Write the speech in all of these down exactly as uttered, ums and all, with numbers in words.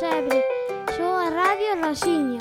pesebre. Sou a Radio Rasiña.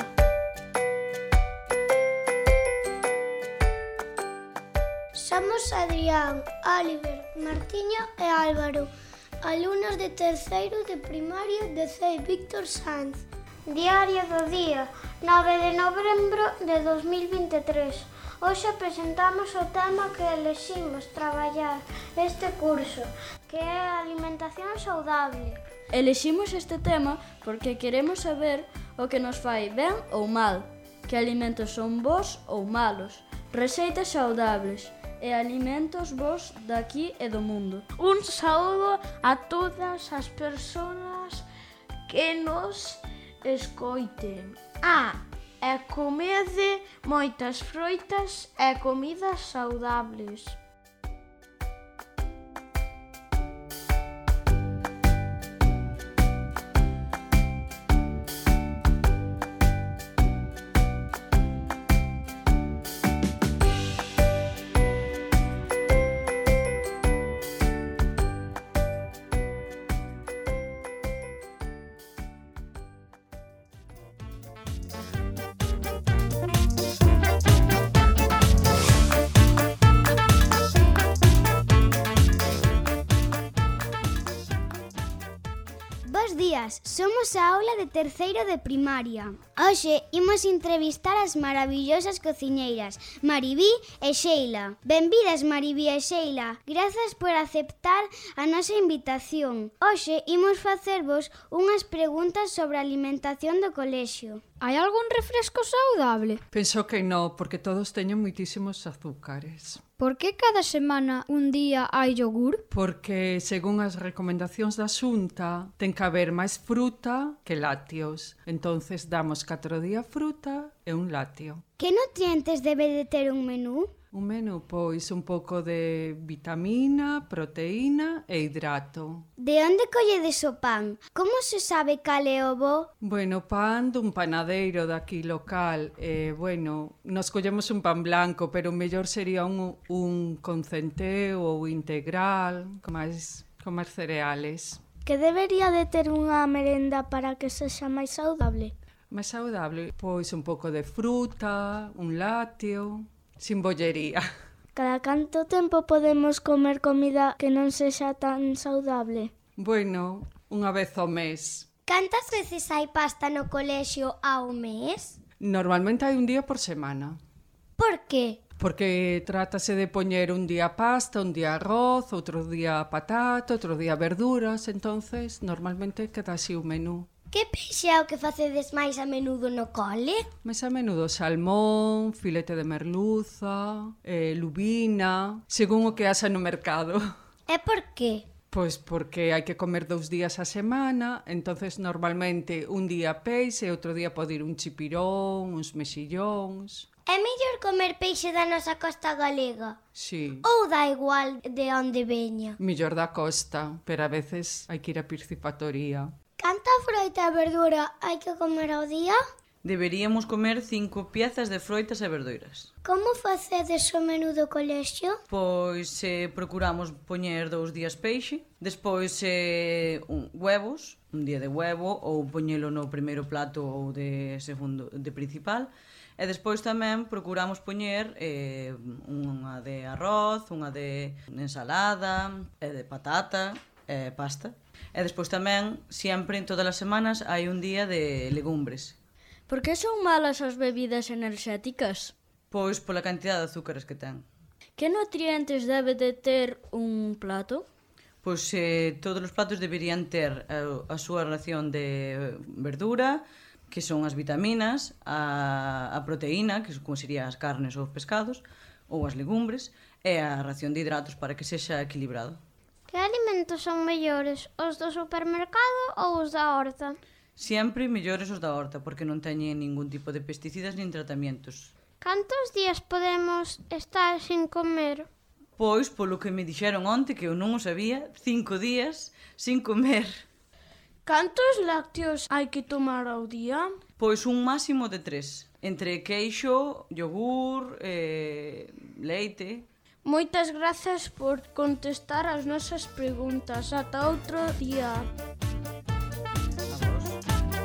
Somos Adrián, Oliver, Martiño e Álvaro, alumnos de terceiro de primaria de C E I Víctor Sanz. Diario do día, nove de novembro de dos mil vinte e tres. Hoxe presentamos o tema que eleximos traballar este curso, que é a alimentación saudable. Eleximos este tema porque queremos saber o que nos fai ben ou mal, que alimentos son bons ou malos, receitas saudables e alimentos bons daqui e do mundo. Un saúdo a todas as persoas que nos escoiten. Ah, e comede moitas froitas e comidas saudables. Bos días, somos a aula de terceiro de primaria. Hoxe imos entrevistar as maravillosas cociñeiras Maribí e Sheila. Benvidas Maribí e Sheila, grazas por aceptar a nosa invitación. Hoxe imos facervos unhas preguntas sobre a alimentación do colexio. Hai algún refresco saudable? Penso que non, porque todos teñen moitísimos azúcares. Por que cada semana un día hai yogur? Porque, según as recomendacións da Xunta, ten que haber máis fruta que lácteos. Entonces damos catro días fruta e un lácteo. Que nutrientes debe de ter un menú? Un menú, pois, un pouco de vitamina, proteína e hidrato. De onde colledes o pan? Como se sabe cal é o bo? Bueno, pan dun panadeiro daqui local. Eh, bueno, nos collemos un pan blanco, pero o mellor sería un, un con centeo ou integral, con máis, con máis cereales. Que debería de ter unha merenda para que sexa máis saudable? Máis saudable? Pois un pouco de fruta, un lácteo... sin bollería. Cada canto tempo podemos comer comida que non sexa tan saudable? Bueno, unha vez ao mes. Cantas veces hai pasta no colexio ao mes? Normalmente hai un día por semana. Por que? Porque trátase de poñer un día pasta, un día arroz, outro día patata, outro día verduras, entonces normalmente queda así un menú. Que peixe é o que facedes máis a menudo no cole? Máis a menudo salmón, filete de merluza, eh, lubina, según o que haxa no mercado. E por que? Pois porque hai que comer dous días a semana, entonces normalmente un día peixe e outro día pode ir un chipirón, uns mexillóns. É mellor comer peixe da nosa costa galega? Sí. Ou dá igual de onde veña? Millor da costa, pero a veces hai que ir a piscifactoría. Canta froita e verdura hai que comer ao día? Deberíamos comer cinco piezas de froitas e verduras. Como facedes o menú do colexio? Pois eh, procuramos poñer dous días peixe, despois eh, un, huevos, un día de huevo, ou poñelo no primeiro plato ou de segundo de principal, e despois tamén procuramos poñer eh, unha de arroz, unha de ensalada, e de patata, e pasta. E despois tamén, sempre, en todas as semanas, hai un día de legumbres. Por que son malas as bebidas enerxéticas? Pois pola cantidad de azúcares que ten. Que nutrientes debe de ter un plato? Pois eh, todos os platos deberían ter a, a súa ración de verdura, que son as vitaminas, a, a proteína, que como serían as carnes ou os pescados, ou as legumbres, e a ración de hidratos para que sexa equilibrado. Que alimentos son mellores, os do supermercado ou os da horta? Sempre mellores os da horta, porque non teñen ningún tipo de pesticidas nin tratamientos. Cantos días podemos estar sin comer? Pois, polo que me dixeron onte, que eu non o sabía, cinco días sin comer. Cantos lácteos hai que tomar ao día? Pois un máximo de tres. Entre queixo, yogur, eh, leite... Moitas grazas por contestar as nosas preguntas. Ata outro día. A vos.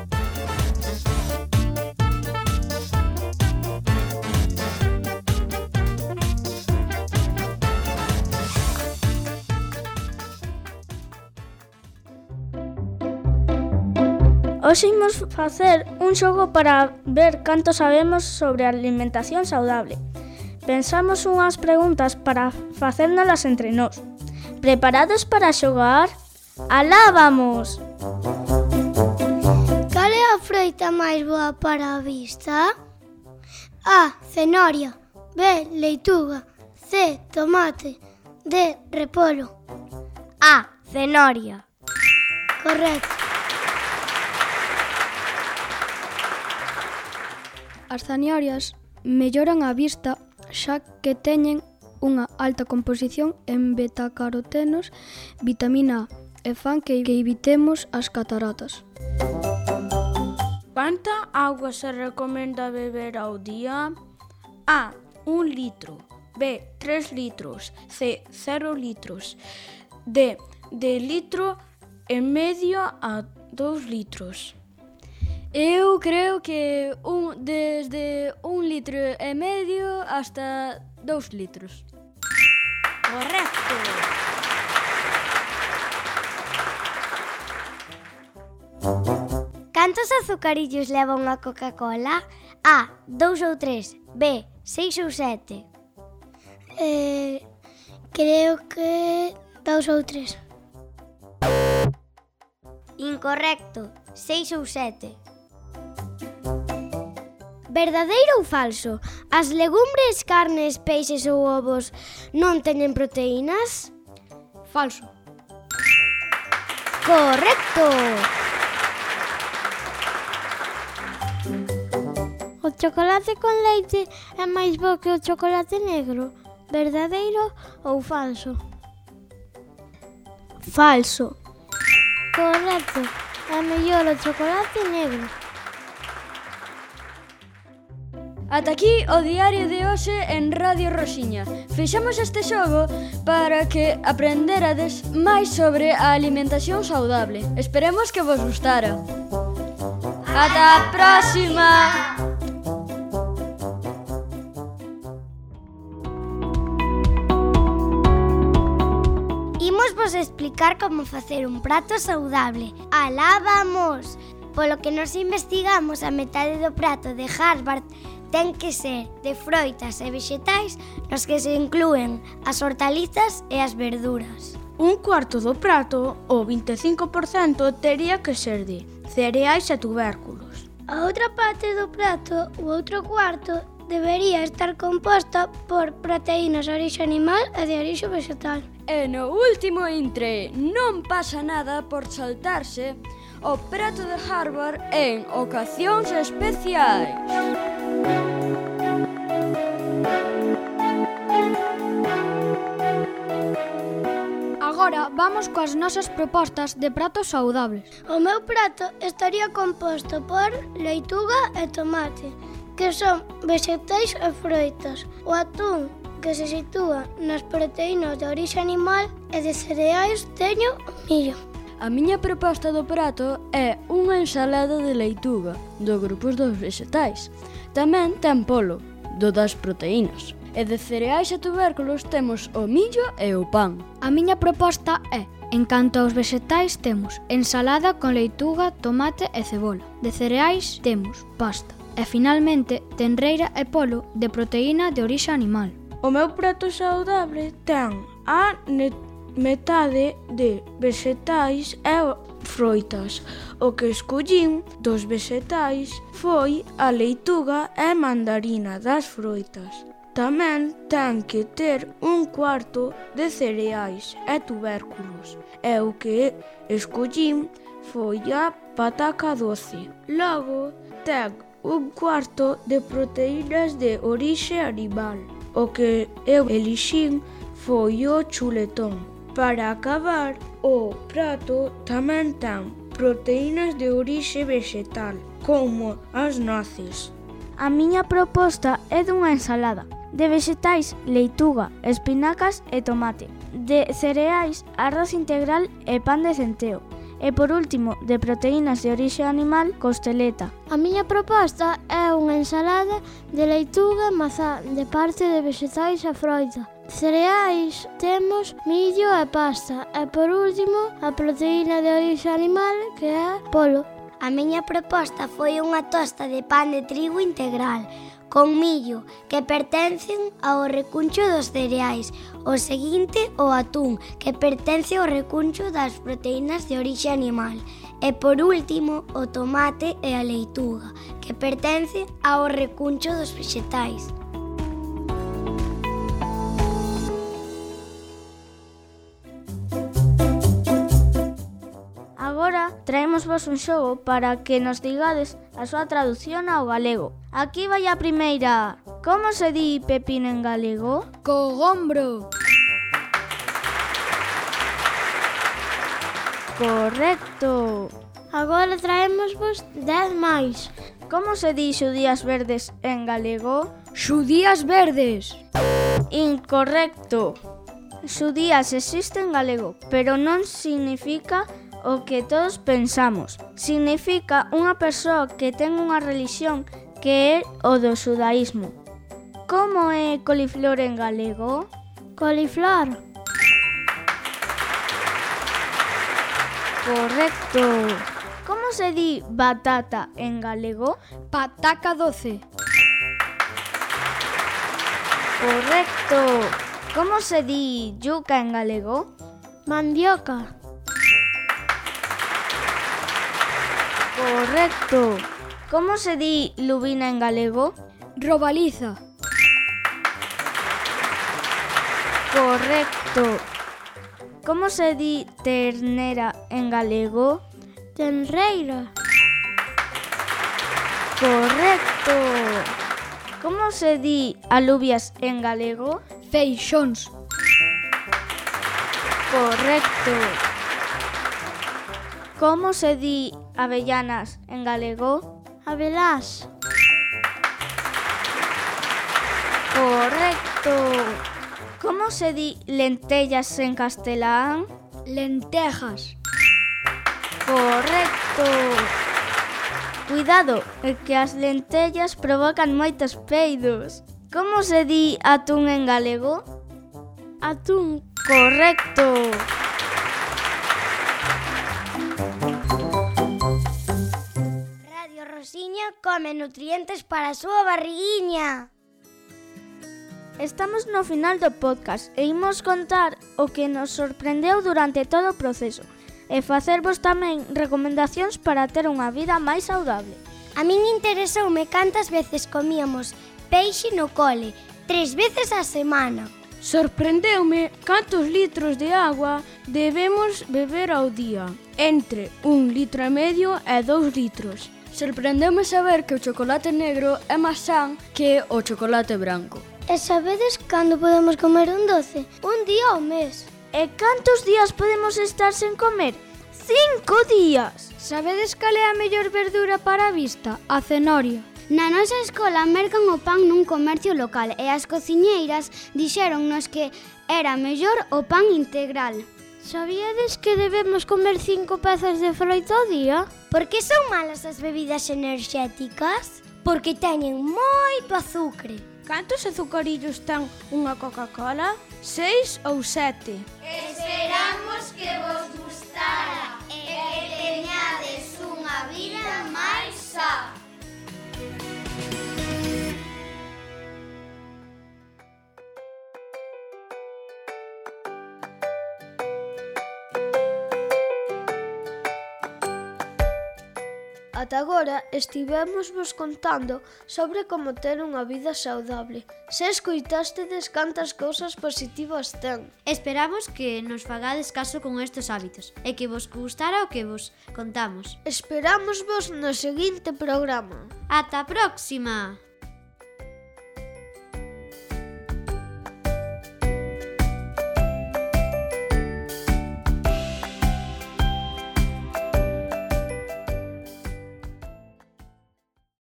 Hoxe imos facer un xogo para ver canto sabemos sobre a alimentación saudable. Pensamos unhas preguntas para facérnolas entre nós. Preparados para xogar? Alá vamos! Cal é a froita máis boa para a vista? A. Cenoria. B. Leituga. C. Tomate. D. Repolo. A. Cenoria. Correcto. As zanahorias melloran a vista xa que teñen unha alta composición en betacarotenos, vitamina A, e fan que evitemos as cataratas. Quanta auga se recomenda beber ao día? A. un litro. B. tres litros. C. cero litros. D. De litro e medio a dous litros. Eu creo que un, desde un litro e medio hasta dous litros. Correcto. Cantos azucarillos leva unha Coca-Cola? A. dous ou tres. B. seis ou sete. Eh, creo que dous ou tres. Incorrecto. seis ou sete. Verdadeiro ou falso? As legumbres, carnes, peixes ou ovos non teñen proteínas? Falso. Correcto. O chocolate con leite é máis bo que o chocolate negro. Verdadeiro ou falso? Falso. Correcto. É mellor o chocolate negro. Ata aquí o diario de hoxe en Radio Rosiña. Fixamos este xogo para que aprenderades máis sobre a alimentación saudable. Esperemos que vos gustara. Ata a próxima! Imos vos explicar como facer un prato saudable. Alá vamos! Polo que nos investigamos, a metade do prato de Harvard ten que ser de froitas e vexetais nos que se inclúen as hortalizas e as verduras. Un cuarto do prato, o vinte e cinco por cento, tería que ser de cereais e tubérculos. A outra parte do prato, o outro cuarto, debería estar composta por proteínas de orixe animal e de orixe vegetal. E no último intre, non pasa nada por saltarse o prato de Harvard en ocasións especiais. Agora vamos coas nosas propostas de pratos saudables. O meu prato estaría composto por leituga e tomate, que son vegetais e froitas. O atún, que se sitúa nas proteínas de orixe animal, e de cereais teño o millo. A miña proposta do prato é unha ensalada de leituga, do grupo dos vegetais. Tamén ten polo, do das proteínas. E de cereais e tubérculos temos o millo e o pan. A miña proposta é, en canto aos vegetais, temos ensalada con leituga, tomate e cebola. De cereais temos pasta. E finalmente, tenreira e polo de proteína de orixe animal. O meu prato saudable ten a metade de vegetais e froitas. O que escollín dos vegetais foi a leituga e mandarina das froitas. Tamén ten que ter un cuarto de cereais e tubérculos. E o que escollín foi a pataca doce. Logo, ten un cuarto de proteínas de orixe animal. O que eu elixín foi o chuletón. Para acabar, o prato tamén ten proteínas de orixe vegetal, como as noces. A miña proposta é dunha ensalada. De vegetais, leituga, espinacas e tomate. De cereais, arroz integral e pan de centeo. E por último, de proteínas de orixe animal, costeleta. A miña proposta é unha ensalada de leituga e mazá, de parte de vegetais e froita. Cereais, temos millo e pasta. E por último, a proteína de orixe animal, que é polo. A miña proposta foi unha tosta de pan de trigo integral con millo que pertencen ao recuncho dos cereais. O seguinte, o atún, que pertence ao recuncho das proteínas de orixe animal. E por último, o tomate e a leituga, que pertence ao recuncho dos vexetais. Agora traemos vos un xogo para que nos digades a súa traducción ao galego. Aquí vai a primeira. Como se di pepino en galego? Cogombro. Correcto. Agora traemos vos dez máis. Como se di xudías verdes en galego? Xudías verdes. Incorrecto. Xudías existe en galego, pero non significa o que todos pensamos. Significa unha persoa que ten unha relixión que é o do xudaísmo. Como é coliflor en galego? Coliflor. Correcto. Como se di batata en galego? Pataca doce. Correcto. Como se di yuca en galego? Mandioca. Correcto. Como se di lubina en galego? Robaliza. Correcto. Como se di ternera en galego? Tenreira. Correcto. Como se di alubias en galego? Feixóns. Correcto. Como se di avellanas en galego? Abelás. Correcto. Como se di lentellas en castelán? Lentejas. Correcto. Cuidado, é que as lentellas provocan moitos peidos. Como se di atún en galego? Atún. Correcto. Radio Rosiña come nutrientes para a súa barriguiña. Estamos no final do podcast e imos contar o que nos sorprendeu durante todo o proceso e facervos tamén recomendacións para ter unha vida máis saudable. A min interesoume cantas veces comíamos peixe no cole, tres veces a semana. Sorprendeume cantos litros de agua debemos beber ao día, entre un litro e medio e dous litros. Sorprendeume saber que o chocolate negro é máis san que o chocolate branco. E sabedes cando podemos comer un doce? Un día ao mes. E cantos días podemos estar sen comer? Cinco días! Sabedes cal é a mellor verdura para a vista? A cenoria. Na nosa escola mercan o pan nun comercio local e as cociñeiras dixéronnos que era mellor o pan integral. Sabíades que debemos comer cinco pezas de froita ao día? Por que son malas as bebidas enerxéticas? Porque teñen moito azucre. Cantos azucarillos ten unha Coca-Cola? Seis ou sete? Esperamos que vos gustara e que teñades unha vida máis sá. Ata agora estivemos vos contando sobre como ter unha vida saudable. Se escoitástedes cantas cousas positivas ten. Esperamos que nos fagades caso con estes hábitos e que vos gustara o que vos contamos. Esperamos vos no seguinte programa. Ata a próxima!